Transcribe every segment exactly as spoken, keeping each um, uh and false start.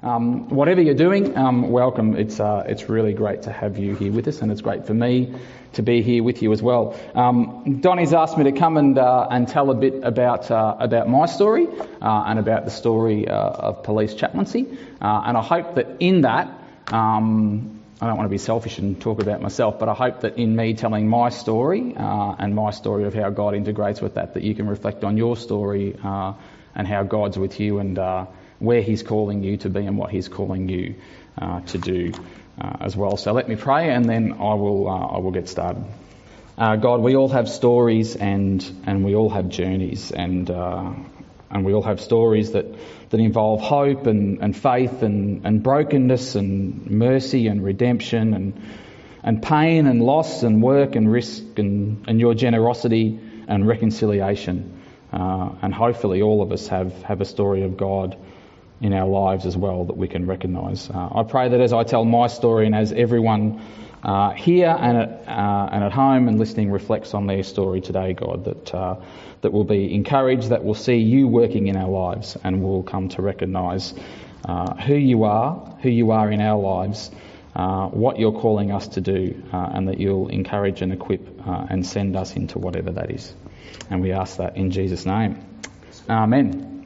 Um, whatever you're doing, um, welcome. It's uh, it's really great to have you here with us, and it's great for me to be here with you as well. Um, Donnie's asked me to come and uh, and tell a bit about uh, about my story uh, and about the story uh, of police chaplaincy, uh, and I hope that in that, um, I don't want to be selfish and talk about myself, but I hope that in me telling my story uh, and my story of how God integrates with that, that you can reflect on your story uh, and how God's with you and uh, where He's calling you to be and what He's calling you uh, to do uh, as well. So let me pray, and then I will uh, I will get started. Uh, God, we all have stories and and we all have journeys, and uh, and we all have stories that, that involve hope and, and faith and, and brokenness and mercy and redemption and and pain and loss and work and risk and, and your generosity and reconciliation. Uh, and hopefully all of us have, have a story of God in our lives as well that we can recognise. Uh, I pray that as I tell my story and as everyone uh, here and at, uh, and at home and listening reflects on their story today, God, that uh, that we'll be encouraged, that we'll see you working in our lives, and we'll come to recognise uh, who you are, who you are in our lives, uh, what you're calling us to do, uh, and that you'll encourage and equip uh, and send us into whatever that is. And we ask that in Jesus' name. Amen.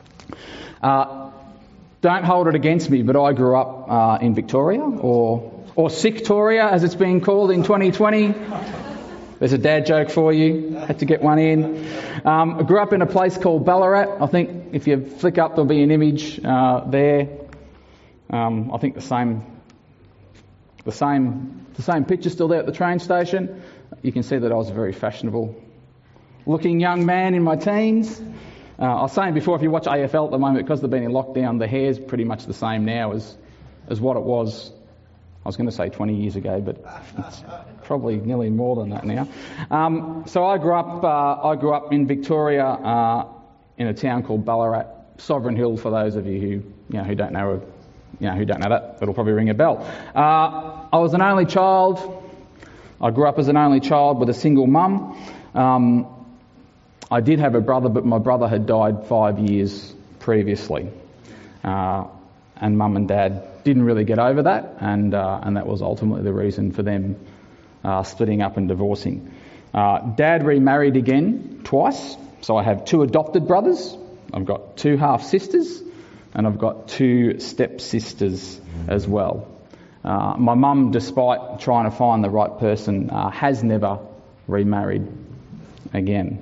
Uh, Don't hold it against me, but I grew up uh, in Victoria, or or Sicktoria, as it's being called in twenty twenty. There's a dad joke for you. Had to get one in. Um, I grew up in a place called Ballarat. I think if you flick up, there'll be an image uh, there. Um, I think the same, the same, the same picture still there at the train station. You can see that I was a very fashionable-looking young man in my teens. Uh, I was saying before, if you watch A F L at the moment, because they've been in lockdown, the hair's pretty much the same now as as what it was, I was going to say twenty years ago, but it's probably nearly more than that now. Um, so I grew up uh, I grew up in Victoria uh, in a town called Ballarat, Sovereign Hill, for those of you who you know who don't know you know who don't know that, it'll probably ring a bell. Uh, I was an only child. I grew up as an only child with a single mum. Um, I did have a brother, but my brother had died five years previously. Uh, and mum and dad didn't really get over that, and uh, and that was ultimately the reason for them uh, splitting up and divorcing. Uh, dad remarried again twice, so I have two adopted brothers, I've got two half-sisters, and I've got two step-sisters as well. Uh, my mum, despite trying to find the right person, uh, has never remarried again.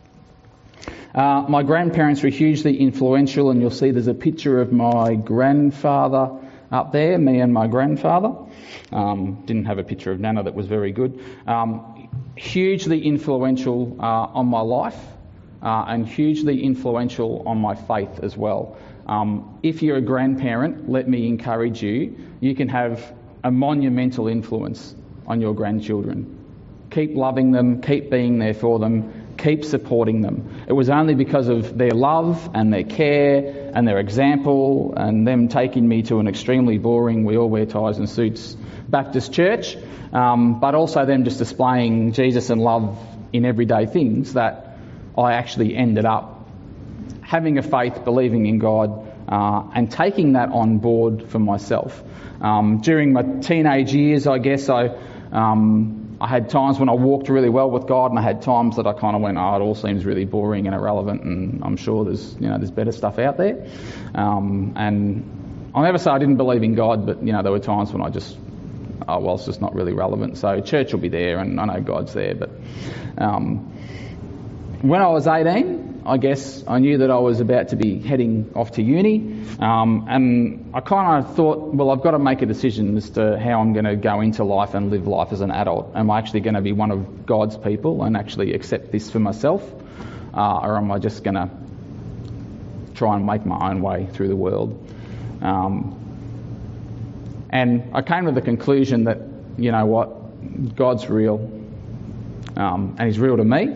Uh, my grandparents were hugely influential, and you'll see there's a picture of my grandfather up there, me and my grandfather. Um, didn't have a picture of Nana that was very good. Um, hugely influential uh, on my life uh, and hugely influential on my faith as well. Um, if you're a grandparent, let me encourage you, you can have a monumental influence on your grandchildren. Keep loving them, keep being there for them, keep supporting them. It was only because of their love and their care and their example and them taking me to an extremely boring, we all wear ties and suits, Baptist church, um, but also them just displaying Jesus and love in everyday things, that I actually ended up having a faith, believing in God, uh, and taking that on board for myself. Um, during my teenage years, I guess, I... Um, I had times when I walked really well with God, and I had times that I kind of went, oh, it all seems really boring and irrelevant, and I'm sure there's, you know, there's better stuff out there. Um, and I'll never say I didn't believe in God, but, you know, there were times when I just, oh, well, it's just not really relevant. So church will be there, and I know God's there. But um, when I was eighteen, I guess I knew that I was about to be heading off to uni, um, and I kind of thought, well, I've got to make a decision as to how I'm going to go into life and live life as an adult. Am I actually going to be one of God's people and actually accept this for myself, uh, or am I just going to try and make my own way through the world? Um, and I came to the conclusion that, you know what, God's real, um, and He's real to me.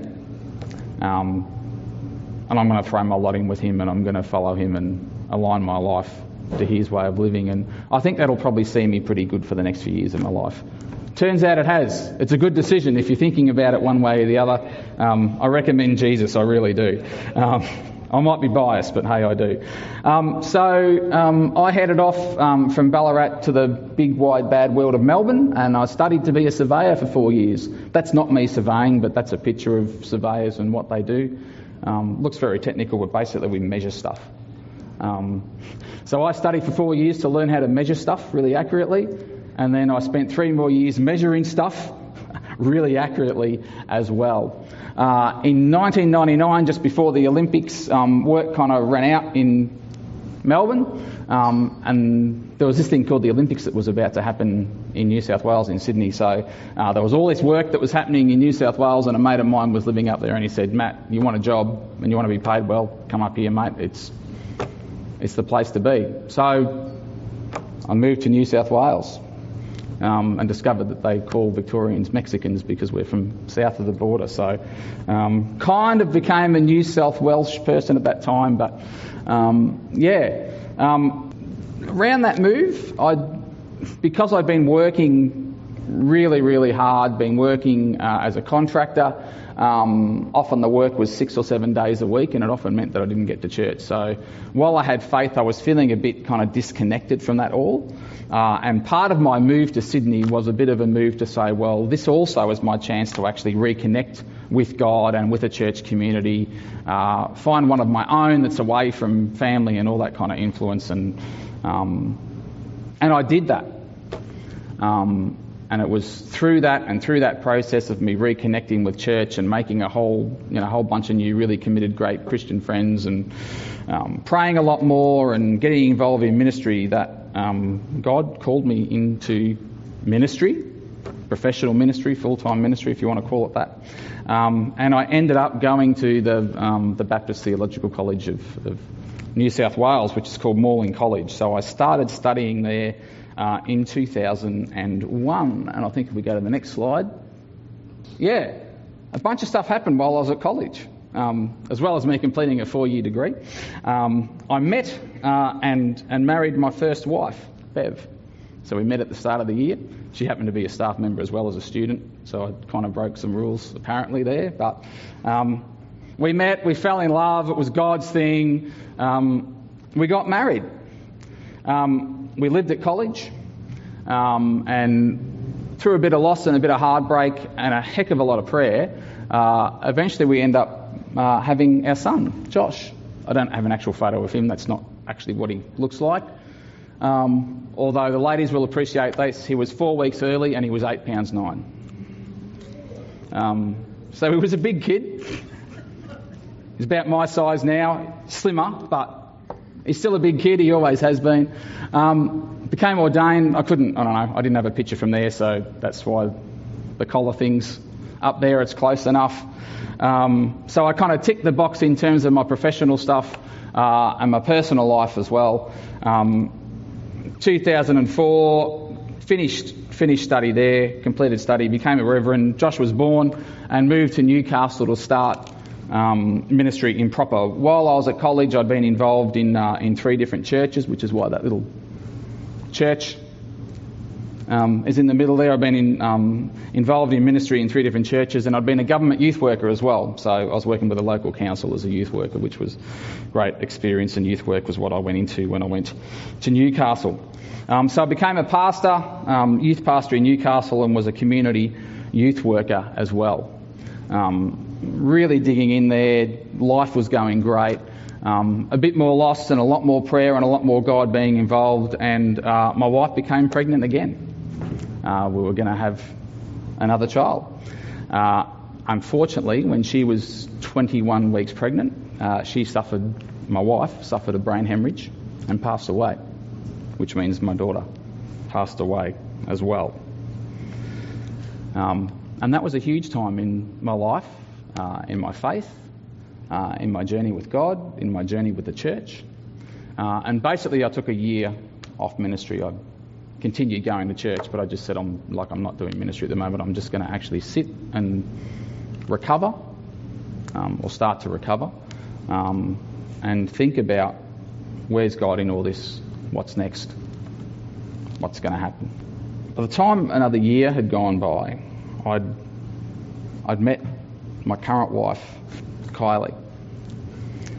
Um, And I'm going to throw my lot in with Him, and I'm going to follow Him and align my life to His way of living. And I think that'll probably see me pretty good for the next few years of my life. Turns out it has. It's a good decision if you're thinking about it one way or the other. Um, I recommend Jesus, I really do. Um, I might be biased, but hey, I do. Um, so um, I headed off um, from Ballarat to the big, wide, bad world of Melbourne, and I studied to be a surveyor for four years. That's not me surveying, but that's a picture of surveyors and what they do. Um, looks very technical, but basically we measure stuff. Um, so I studied for four years to learn how to measure stuff really accurately, and then I spent three more years measuring stuff really accurately as well. Uh, in nineteen ninety-nine, just before the Olympics, um, work kind of ran out in Melbourne, um, and there was this thing called the Olympics that was about to happen in New South Wales, in Sydney. So uh, there was all this work that was happening in New South Wales, and a mate of mine was living up there, and he said, "Matt, you want a job and you want to be paid well, come up here, mate. It's it's the place to be." So I moved to New South Wales. Um, and discovered that they call Victorians Mexicans because we're from south of the border. So um, kind of became a New South Welsh person at that time. But um, yeah, um, around that move, I because I'd been working really, really hard, been working uh, as a contractor. Um, often the work was six or seven days a week, and it often meant that I didn't get to church. So while I had faith, I was feeling a bit kind of disconnected from that all. Uh, and part of my move to Sydney was a bit of a move to say, well, this also is my chance to actually reconnect with God and with a church community, uh, find one of my own that's away from family and all that kind of influence. And um, and I did that. Um, And it was through that and through that process of me reconnecting with church and making a whole, you know, a whole bunch of new, really committed, great Christian friends, and um, praying a lot more and getting involved in ministry that um, God called me into ministry, professional ministry, full-time ministry, if you want to call it that. Um, and I ended up going to the um, the Baptist Theological College of, of New South Wales, which is called Morling College. So I started studying there Uh, in two thousand one, and I think if we go to the next slide, yeah, a bunch of stuff happened while I was at college, um, as well as me completing a four-year degree. Um, I met uh, and and married my first wife, Bev. So we met at the start of the year. She happened to be a staff member as well as a student, so I kind of broke some rules apparently there. But um, we met, we fell in love. It was God's thing. Um, we got married. Um, We lived at college, um, and through a bit of loss and a bit of heartbreak and a heck of a lot of prayer, uh, eventually we end up uh, having our son, Josh. I don't have an actual photo of him. That's not actually what he looks like. Um, although the ladies will appreciate this, he was four weeks early and he was eight pounds nine. Um, so he was a big kid. He's about my size now, slimmer, but he's still a big kid. He always has been. Um, became ordained. I couldn't, I don't know, I didn't have a picture from there, so that's why the collar thing's up there. It's close enough. Um, so I kind of ticked the box in terms of my professional stuff uh, and my personal life as well. Um, two thousand four, finished finished study there, completed study, became a reverend. Josh was born and moved to Newcastle to start Um, ministry in proper. While I was at college, I'd been involved in uh, in three different churches, which is why that little church um, is in the middle there. I've been in, um, involved in ministry in three different churches, and I'd been a government youth worker as well. So I was working with a local council as a youth worker, which was great experience, and youth work was what I went into when I went to Newcastle. Um, so I became a pastor, um, youth pastor in Newcastle, and was a community youth worker as well. Um, really digging in there. Life was going great. Um, a bit more lost and a lot more prayer and a lot more God being involved. And uh, my wife became pregnant again. Uh, we were going to have another child. Uh, unfortunately, when she was twenty-one weeks pregnant, uh, she suffered, my wife suffered a brain hemorrhage and passed away, which means my daughter passed away as well. Um, and that was a huge time in my life. Uh, in my faith, uh, in my journey with God, in my journey with the church. Uh, and basically I took a year off ministry. I continued going to church, but I just said, I'm like, I'm not doing ministry at the moment. I'm just going to actually sit and recover, um, or start to recover, um, and think about where's God in all this, what's next, what's going to happen. By the time another year had gone by, I'd, I'd met my current wife, Kylie.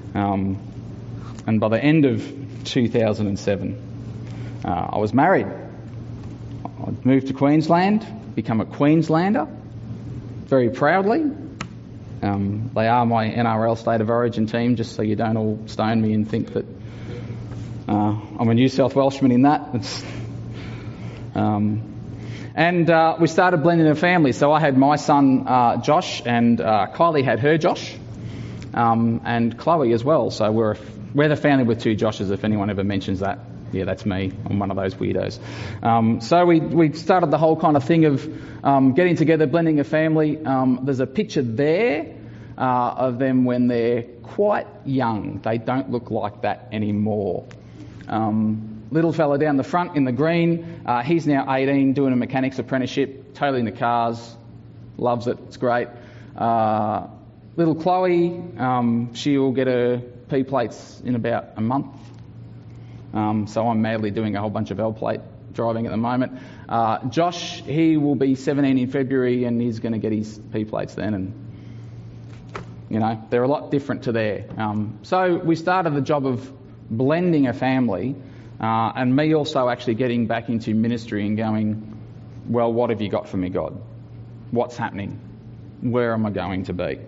Um, and by the end of two thousand seven, uh, I was married. I'd moved to Queensland, become a Queenslander, very proudly. Um, they are my N R L State of Origin team, just so you don't all stone me and think that uh, I'm a New South Welshman in that. It's, um, and uh, we started blending a family. So I had my son uh, Josh, and uh, Kylie had her Josh, um, and Chloe as well. So we're a, we're the family with two Joshes. If anyone ever mentions that, yeah, that's me. I'm one of those weirdos. Um, so we we started the whole kind of thing of um, getting together, blending a family. Um, there's a picture there uh, of them when they're quite young. They don't look like that anymore. Um, little fella down the front in the green, uh, he's now eighteen, doing a mechanics apprenticeship, totally into cars, loves it, it's great. Uh, little Chloe, um, she'll get her P plates in about a month. Um, so I'm madly doing a whole bunch of L plate driving at the moment. Uh, Josh, he will be seventeen in February, and he's going to get his P plates then, and you know, they're a lot different to there. Um, so we started the job of blending a family, uh, and me also actually getting back into ministry and going, well, what have you got for me, God? What's happening? Where am I going to be?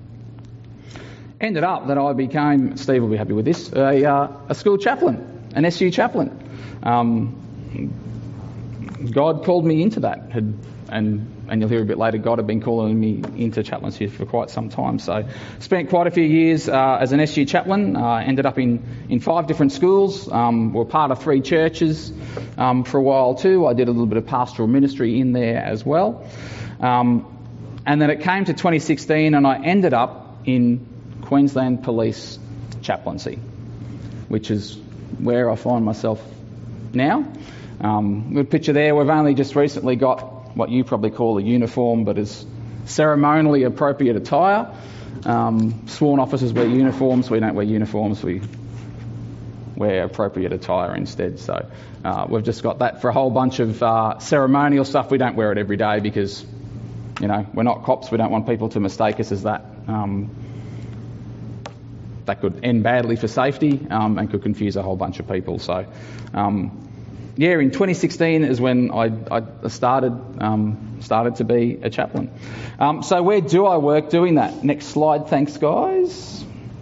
Ended up that I became, Steve will be happy with this, a, uh, a school chaplain, an S U chaplain. Um, God called me into that, had, and and you'll hear a bit later, God had been calling me into chaplaincy for quite some time. So spent quite a few years uh, as an S U chaplain, uh, ended up in, in five different schools, um, were part of three churches um, for a while too. I did a little bit of pastoral ministry in there as well. Um, and then it came to twenty sixteen, and I ended up in Queensland Police chaplaincy, which is where I find myself now. Um, the picture there, we've only just recently got what you probably call a uniform, but is ceremonially appropriate attire. Um, sworn officers wear uniforms. We don't wear uniforms. We wear appropriate attire instead. So uh, we've just got that for a whole bunch of uh, ceremonial stuff. We don't wear it every day because, you know, we're not cops. We don't want people to mistake us as that. Um, that could end badly for safety um, and could confuse a whole bunch of people. So, um, yeah, in twenty sixteen is when I, I started um, started to be a chaplain. Um, so where do I work doing that? Next slide, thanks guys.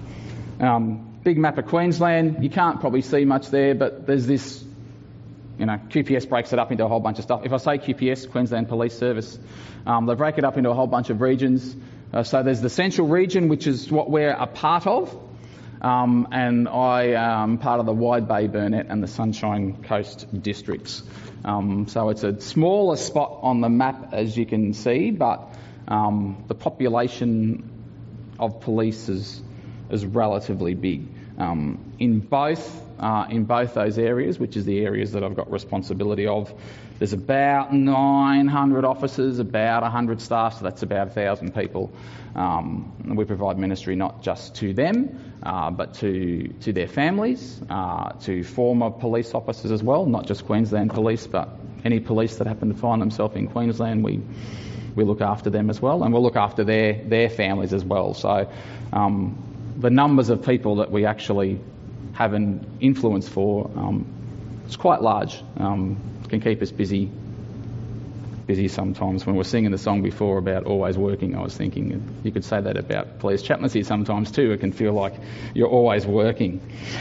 Um, big map of Queensland. You can't probably see much there, but there's this, you know, Q P S breaks it up into a whole bunch of stuff. If I say Q P S, Queensland Police Service, um, they break it up into a whole bunch of regions. Uh, so there's the central region, which is what we're a part of. Um, and I am part of the Wide Bay, Burnett and the Sunshine Coast districts. Um, so it's a smaller spot on the map, as you can see, but um, the population of police is, is relatively big. Um, in both uh, in both those areas, which is the areas that I've got responsibility of, there's about nine hundred officers, about one hundred staff, so that's about one thousand people. Um, and we provide ministry not just to them, uh, but to to their families, uh, to former police officers as well, not just Queensland Police, but any police that happen to find themselves in Queensland, we we look after them as well, and we'll look after their, their families as well. So um, the numbers of people that we actually have an influence for, um, it's quite large. Um, can keep us busy busy sometimes. When we were singing the song before about always working, I was thinking you could say that about police chaplaincy sometimes too. It can feel like you're always working.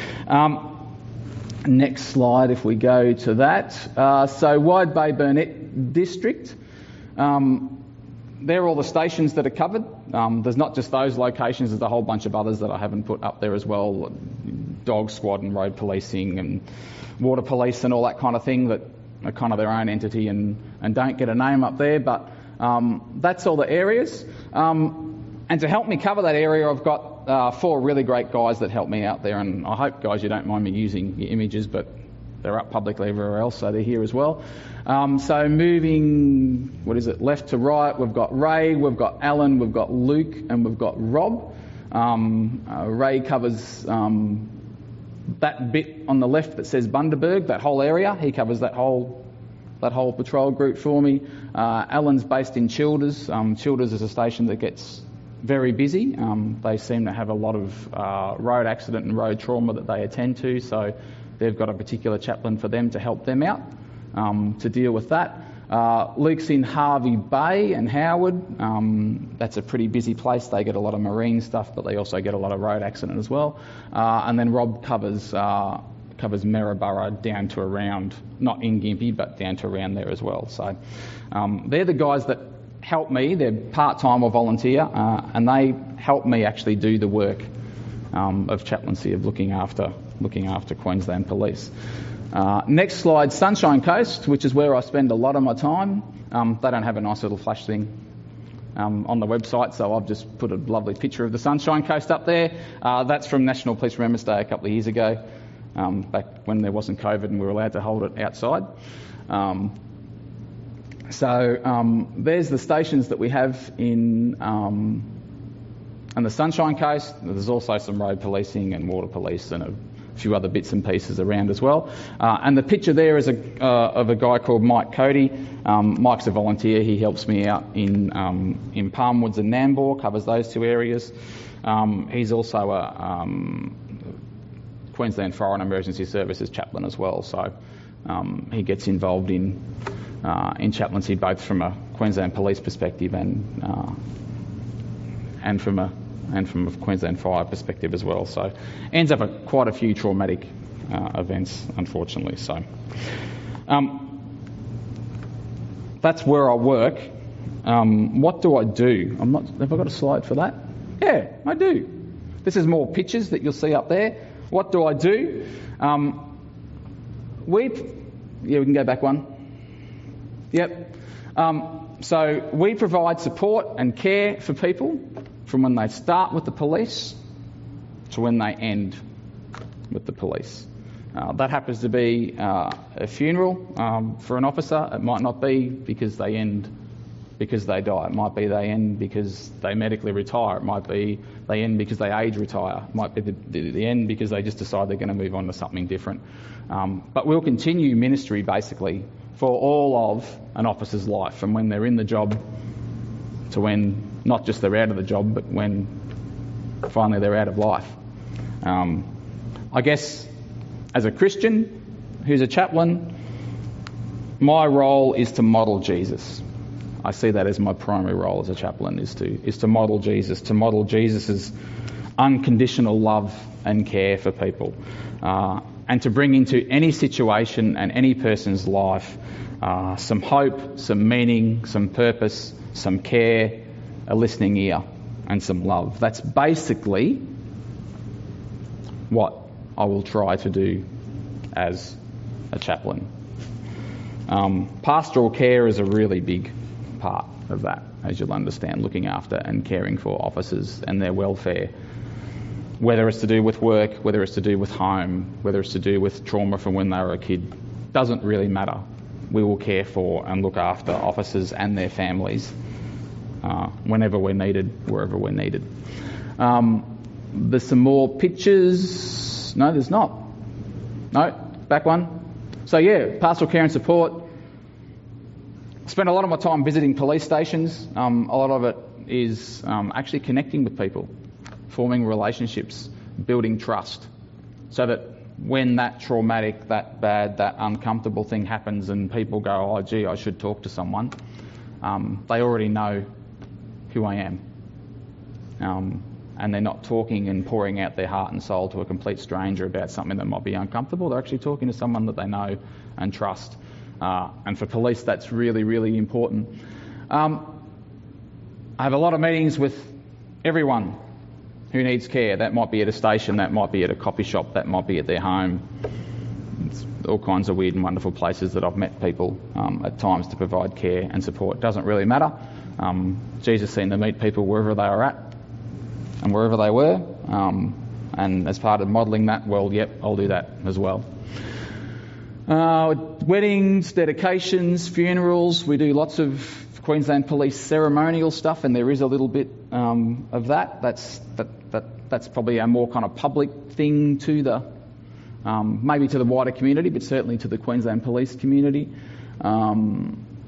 Um, next slide, if we go to that. Uh, so Wide Bay Burnett District, um, they're all the stations that are covered. Um, there's not just those locations, there's a whole bunch of others that I haven't put up there as well. Dog squad and road policing and water police and all that kind of thing that are kind of their own entity and, and don't get a name up there, but um, that's all the areas. Um, and to help me cover that area, I've got uh, four really great guys that help me out there, and I hope, guys, you don't mind me using your images, but they're up publicly everywhere else, so they're here as well. Um, so moving, what is it, left to right, we've got Ray, we've got Alan, we've got Luke, and we've got Rob. Um, uh, Ray covers um, that bit on the left that says Bundaberg, that whole area. He covers that whole that whole patrol group for me. Uh, Alan's based in Childers. Um, Childers is a station that gets very busy. Um, they seem to have a lot of uh, road accident and road trauma that they attend to, so they've got a particular chaplain for them to help them out um, to deal with that. Uh, Luke's in Hervey Bay and Howard. Um, that's a pretty busy place. They get a lot of marine stuff, but they also get a lot of road accident as well. Uh, and then Rob covers uh, covers Maryborough down to around, not in Gympie, but down to around there as well. So um, they're the guys that help me. They're part-time or volunteer, uh, and they help me actually do the work um, of chaplaincy, of looking after looking after Queensland Police. Uh, next slide, Sunshine Coast, which is where I spend a lot of my time. Um, they don't have a nice little flash thing um, on the website, so I've just put a lovely picture of the Sunshine Coast up there. Uh, that's from National Police Remembrance Day a couple of years ago, um, back when there wasn't COVID and we were allowed to hold it outside. Um, so um, there's the stations that we have in um, on the Sunshine Coast. There's also some road policing and water police and a few other bits and pieces around as well. Uh, and the picture there is a, uh, of a guy called Mike Cody. Um, Mike's a volunteer. He helps me out in um, in Palmwoods and Nambour, covers those two areas. Um, he's also a um, Queensland Fire and Emergency Services chaplain as well, so um, he gets involved in uh, in chaplaincy both from a Queensland Police perspective and uh, and from a and from a Queensland Fire perspective as well. So ends up at quite a few traumatic uh, events, unfortunately. So um, that's where I work. Um, what do I do? I'm not. Have I got a slide for that? Yeah, I do. This is more pictures that you'll see up there. What do I do? Um, we, yeah, we can go back one. Yep. Um, so we provide support and care for people from when they start with the police to when they end with the police. Uh, that happens to be uh, a funeral um, for an officer. It might not be because they end because they die. It might be they end because they medically retire. It might be they end because they age retire. It might be the, the, the end because they just decide they're going to move on to something different. Um, but we'll continue ministry basically for all of an officer's life, from when they're in the job to when not just they're out of the job, but when finally they're out of life. Um, I guess as a Christian who's a chaplain, my role is to model Jesus. I see that as my primary role as a chaplain, is to is to model Jesus, to model Jesus' unconditional love and care for people, uh, and to bring into any situation and any person's life uh, some hope, some meaning, some purpose, some care, a listening ear, and some love. That's basically what I will try to do as a chaplain. Um, pastoral care is a really big part of that, as you'll understand, looking after and caring for officers and their welfare, whether it's to do with work, whether it's to do with home, whether it's to do with trauma from when they were a kid, doesn't really matter. We will care for and look after officers and their families uh, whenever we're needed, wherever we're needed. Um, there's some more pictures. No, there's not. No, back one. So yeah, pastoral care and support. I spend a lot of my time visiting police stations. Um, a lot of it is um, actually connecting with people, forming relationships, building trust, so that when that traumatic, that bad, that uncomfortable thing happens and people go, oh gee, I should talk to someone, um, they already know who I am. Um, and they're not talking and pouring out their heart and soul to a complete stranger about something that might be uncomfortable. They're actually talking to someone that they know and trust. Uh, and for police, that's really, really important. Um, I have a lot of meetings with everyone who needs care. That might be at a station, that might be at a coffee shop, that might be at their home. It's all kinds of weird and wonderful places that I've met people um, at times to provide care and support. It doesn't really matter. Um, Jesus seemed to meet people wherever they were at and wherever they were. Um, and as part of modelling that, well, yep, I'll do that as well. Uh, weddings, dedications, funerals. We do lots of Queensland Police ceremonial stuff, and there is a little bit um, of that. That's that, that that's probably a more kind of public thing to the um, maybe to the wider community, but certainly to the Queensland Police community. Um,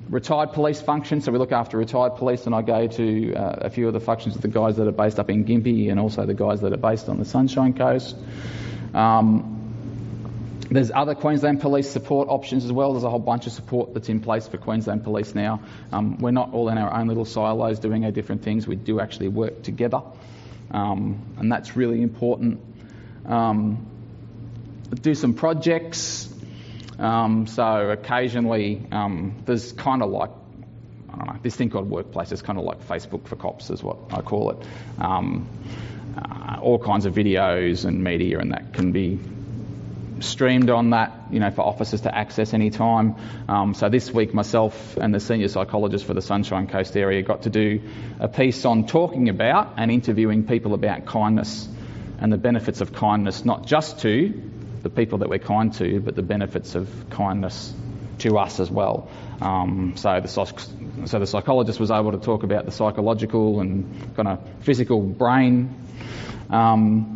retired police functions, so we look after retired police, and I go to uh, a few of the functions with the guys that are based up in Gympie and also the guys that are based on the Sunshine Coast. Um, there's other Queensland Police support options as well. There's a whole bunch of support that's in place for Queensland Police now. Um, we're not all in our own little silos doing our different things. We do actually work together, um, and that's really important. Um, do some projects. Um, so occasionally um, there's kind of like, I don't know, this thing called Workplace. It's kind of like Facebook for cops is what I call it. Um, uh, all kinds of videos and media and that can be streamed on that, you know, for officers to access any time. Um, so this week myself and the senior psychologist for the Sunshine Coast area got to do a piece on talking about and interviewing people about kindness and the benefits of kindness, not just to the people that we're kind to, but the benefits of kindness to us as well. Um, so the so the psychologist was able to talk about the psychological and kind of physical brain um,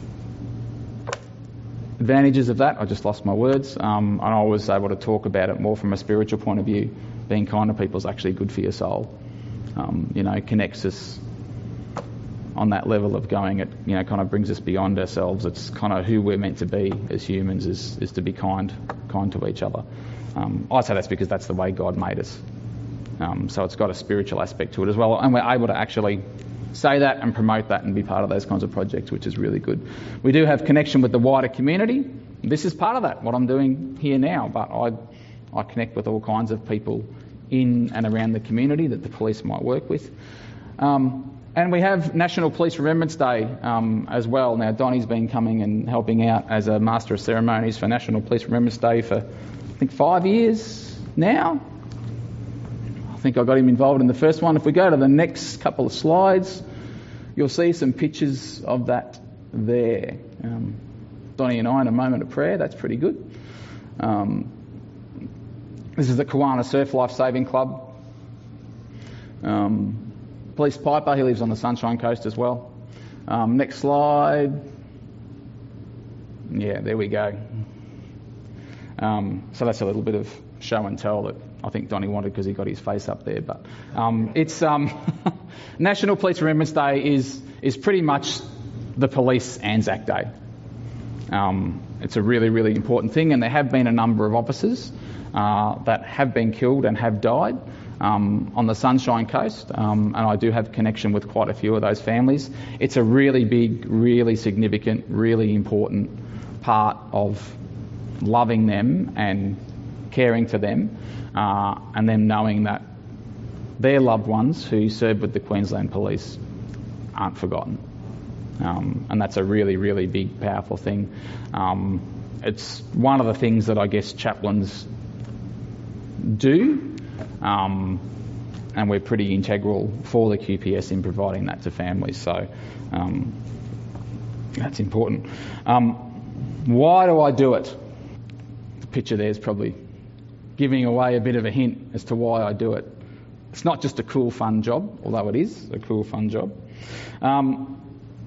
advantages of that. I just lost my words. Um, and I was able to talk about it more from a spiritual point of view. Being kind to people is actually good for your soul. Um, you know, connects us on that level of going, it, you know, kind of brings us beyond ourselves. It's kind of who we're meant to be as humans, is, is to be kind, kind to each other. Um, I say that's because that's the way God made us. Um, so it's got a spiritual aspect to it as well. And we're able to actually say that and promote that and be part of those kinds of projects, which is really good. We do have connection with the wider community. This is part of that, what I'm doing here now. But I, I connect with all kinds of people in and around the community that the police might work with. Um, And we have National Police Remembrance Day um, as well. Now, Donnie's been coming and helping out as a Master of Ceremonies for National Police Remembrance Day for, I think, five years now. I think I got him involved in the first one. If we go to the next couple of slides, you'll see some pictures of that there. Um, Donnie and I in a moment of prayer. That's pretty good. Um, this is the Kawana Surf Life Saving Club. Um, Police Piper, he lives on the Sunshine Coast as well. Um, next slide. Yeah, there we go. Um, so that's a little bit of show and tell that I think Donnie wanted because he got his face up there. But um, it's um, National Police Remembrance Day is is pretty much the police Anzac Day. Um, it's a really, really important thing, and there have been a number of officers uh, that have been killed and have died Um, on the Sunshine Coast, um, and I do have connection with quite a few of those families. It's a really big, really significant, really important part of loving them and caring for them, uh, and then knowing that their loved ones who served with the Queensland Police aren't forgotten. Um, and that's a really, really big, powerful thing. Um, it's one of the things that I guess chaplains do. Um, and we're pretty integral for the Q P S in providing that to families. So um, that's important. Um, why do I do it? The picture there is probably giving away a bit of a hint as to why I do it. It's not just a cool, fun job, although it is a cool, fun job. Um,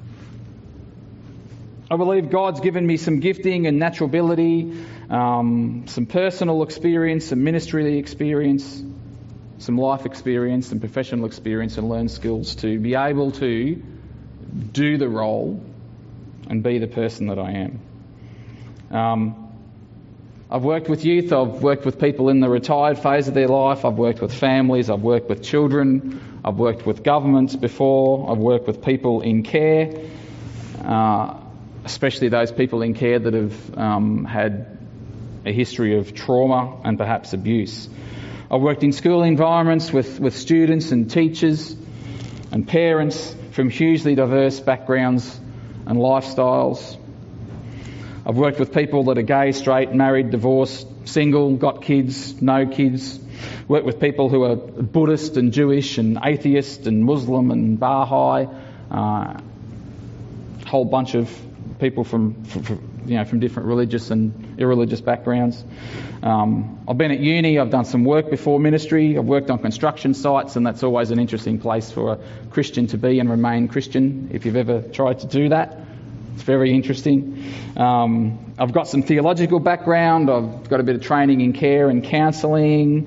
I believe God's given me some gifting and natural ability, um, some personal experience, some ministry experience, some life experience, some professional experience, and learn skills to be able to do the role and be the person that I am. Um, I've worked with youth, I've worked with people in the retired phase of their life, I've worked with families, I've worked with children, I've worked with governments before, I've worked with people in care, uh, especially those people in care that have um, had a history of trauma and perhaps abuse. I've worked in school environments with, with students and teachers and parents from hugely diverse backgrounds and lifestyles. I've worked with people that are gay, straight, married, divorced, single, got kids, no kids. Worked with people who are Buddhist and Jewish and atheist and Muslim and Baha'i. Uh, a whole bunch of people from, from, from you know from different religious and irreligious backgrounds. Um, I've been at uni, I've done some work before ministry, I've worked on construction sites, and that's always an interesting place for a Christian to be and remain Christian if you've ever tried to do that. It's very interesting. Um, I've got some theological background, I've got a bit of training in care and counselling,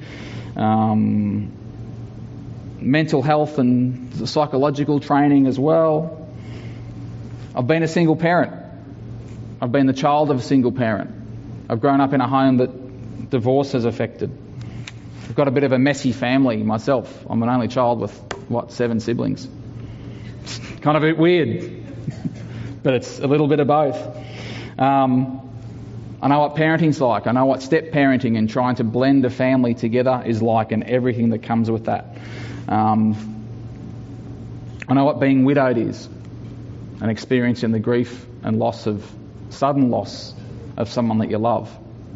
um, mental health and psychological training as well. I've been a single parent. I've been the child of a single parent. I've grown up in a home that divorce has affected. I've got a bit of a messy family myself. I'm an only child with, what, seven siblings. It's kind of a bit weird, but it's a little bit of both. Um, I know what parenting's like. I know what step parenting and trying to blend a family together is like, and everything that comes with that. Um, I know what being widowed is, and experiencing the grief and loss of, sudden loss of someone that you love.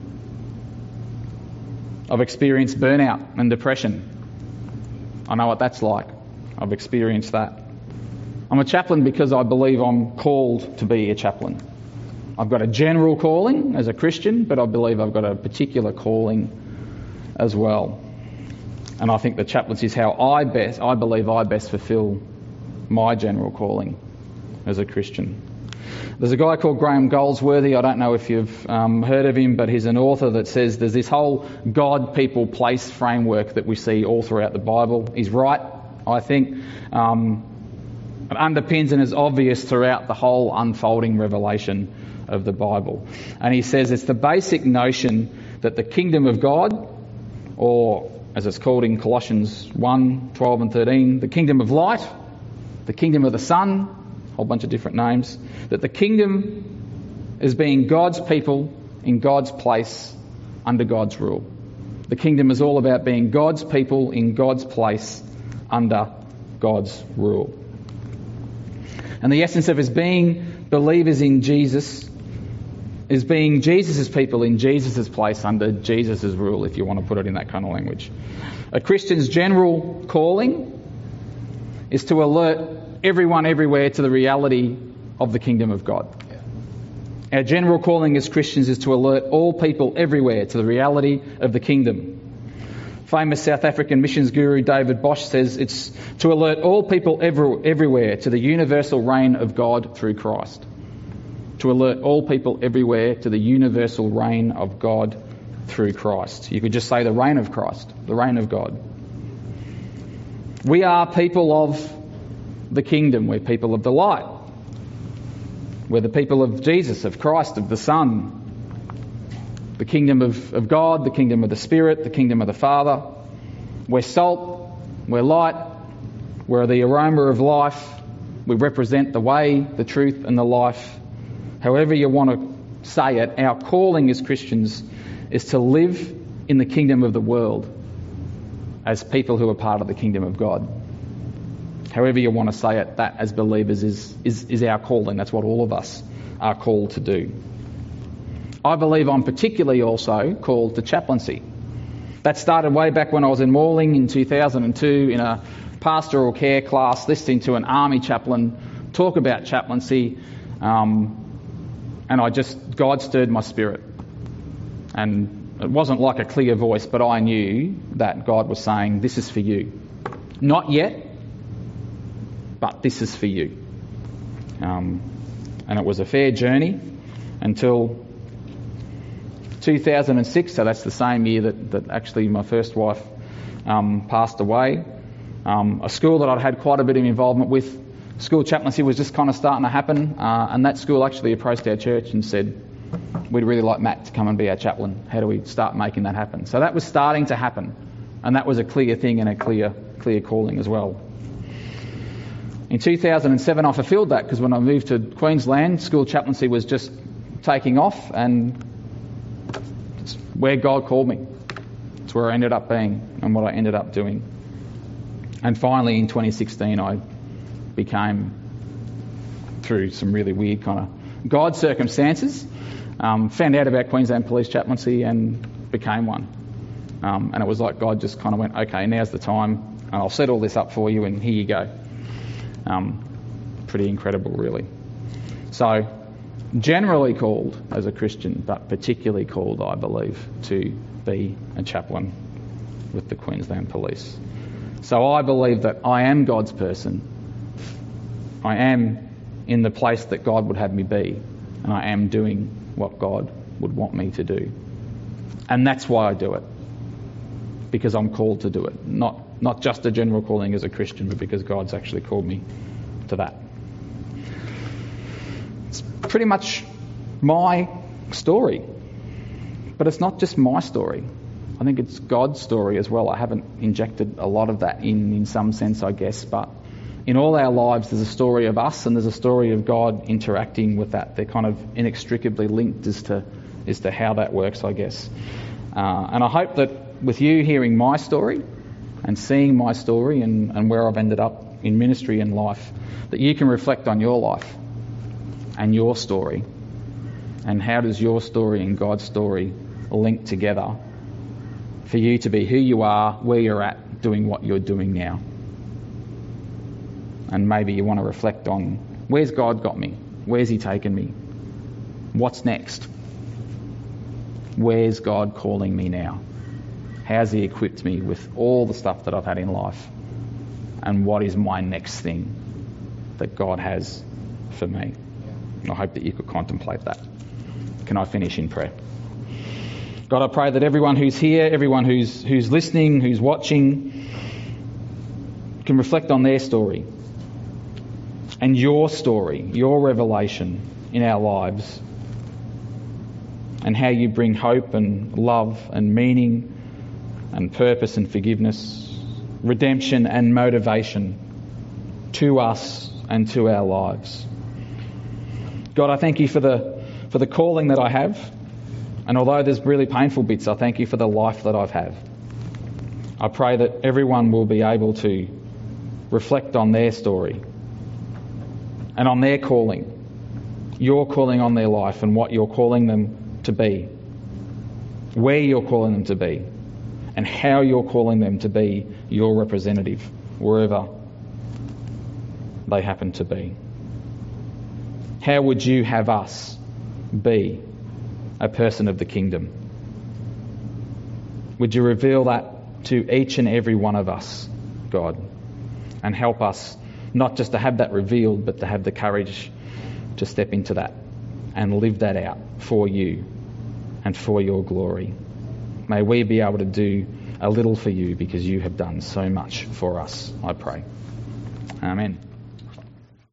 I've experienced burnout and depression. I know what that's like. I've experienced that. I'm a chaplain because I believe I'm called to be a chaplain. I've got a general calling as a Christian, but I believe I've got a particular calling as well. And I think the chaplaincy is how I best, I believe I best fulfil my general calling as a Christian. There's a guy called Graham Goldsworthy. I don't know if you've um, heard of him, but he's an author that says there's this whole God, people, place framework that we see all throughout the Bible. He's right, I think. Um, it underpins and is obvious throughout the whole unfolding revelation of the Bible. And he says it's the basic notion that the kingdom of God, or as it's called in Colossians one, twelve and thirteen, the kingdom of light, the kingdom of the Son, a whole bunch of different names, that the kingdom is being God's people in God's place under God's rule. The kingdom is all about being God's people in God's place under God's rule. And the essence of his being believers in Jesus is being Jesus' people in Jesus' place under Jesus' rule, if you want to put it in that kind of language. A Christian's general calling is to alert everyone everywhere to the reality of the kingdom of God. Our general calling as Christians is to alert all people everywhere to the reality of the kingdom. Famous South African missions guru David Bosch says it's to alert all people every, everywhere to the universal reign of God through Christ. To alert all people everywhere to the universal reign of God through Christ. You could just say the reign of Christ, the reign of God. We are people of the kingdom. We're people of the light. We're the people of Jesus, of Christ, of the Son. The kingdom of, of God, the kingdom of the Spirit, the kingdom of the Father. We're salt, we're light, we're the aroma of life. We represent the way, the truth and the life. However you want to say it, our calling as Christians is to live in the kingdom of the world as people who are part of the kingdom of God. However you want to say it, that as believers is, is, is our calling. That's what all of us are called to do. I believe I'm particularly also called to chaplaincy. That started way back when I was in Morling in two thousand two in a pastoral care class, listening to an army chaplain talk about chaplaincy, um, and I just, God stirred my spirit. And it wasn't like a clear voice, but I knew that God was saying, this is for you. Not yet, but this is for you. Um, and it was a fair journey until two thousand six, so that's the same year that, that actually my first wife um, passed away. Um, a school that I'd had quite a bit of involvement with, school chaplaincy was just kind of starting to happen, uh, and that school actually approached our church and said, we'd really like Matt to come and be our chaplain. How do we start making that happen? So that was starting to happen, and that was a clear thing and a clear, clear calling as well. In two thousand seven I fulfilled that, because when I moved to Queensland, school chaplaincy was just taking off, and it's where God called me. It's where I ended up being and what I ended up doing. And finally in twenty sixteen I became, through some really weird kind of God circumstances, um, found out about Queensland Police Chaplaincy and became one. Um, and it was like God just kind of went, okay, now's the time, and I'll set all this up for you, and here you go. Um, pretty incredible, really. So, generally called as a Christian, but particularly called, I believe, to be a chaplain with the Queensland Police. So I believe that I am God's person. I am in the place that God would have me be, and I am doing what God would want me to do. And that's why I do it. because I'm called to do it. Not, not just a general calling as a Christian, but because God's actually called me to that. It's pretty much my story. But it's not just my story. I think it's God's story as well. I haven't injected a lot of that in, in some sense, I guess, but in all our lives there's a story of us and there's a story of God interacting with that. They're kind of inextricably linked as to as to how that works, I guess. Uh, and I hope that with you hearing my story and seeing my story and, and where I've ended up in ministry and life, that you can reflect on your life and your story, and how does your story and God's story link together for you to be who you are, where you're at, doing what you're doing now. And maybe you want to reflect on, where's God got me? Where's he taken me? What's next? Where's God calling me now? How's he equipped me with all the stuff that I've had in life? And what is my next thing that God has for me? And I hope that you could contemplate that. Can I finish in prayer? God, I pray that everyone who's here, everyone who's who's listening, who's watching, can reflect on their story and your story, your revelation in our lives, and how you bring hope and love and meaning and purpose and forgiveness, redemption and motivation to us and to our lives. God, I thank you for the for the calling that I have. And although there's really painful bits, I thank you for the life that I've had. I pray that everyone will be able to reflect on their story and on their calling, your calling on their life and what you're calling them to be, where you're calling them to be, and how you're calling them to be your representative, wherever they happen to be. How would you have us be a person of the kingdom? Would you reveal that to each and every one of us, God, and help us not just to have that revealed, but to have the courage to step into that and live that out for you and for your glory. May we be able to do a little for you because you have done so much for us, I pray. Amen.